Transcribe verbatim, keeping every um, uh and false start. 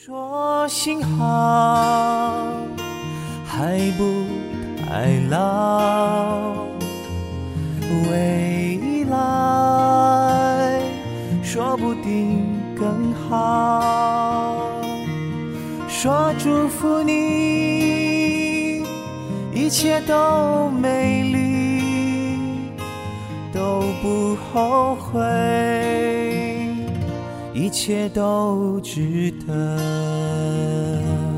说幸好还不太老，未来说不定更好。说祝福你一切都美丽，都不后悔，一切都值得。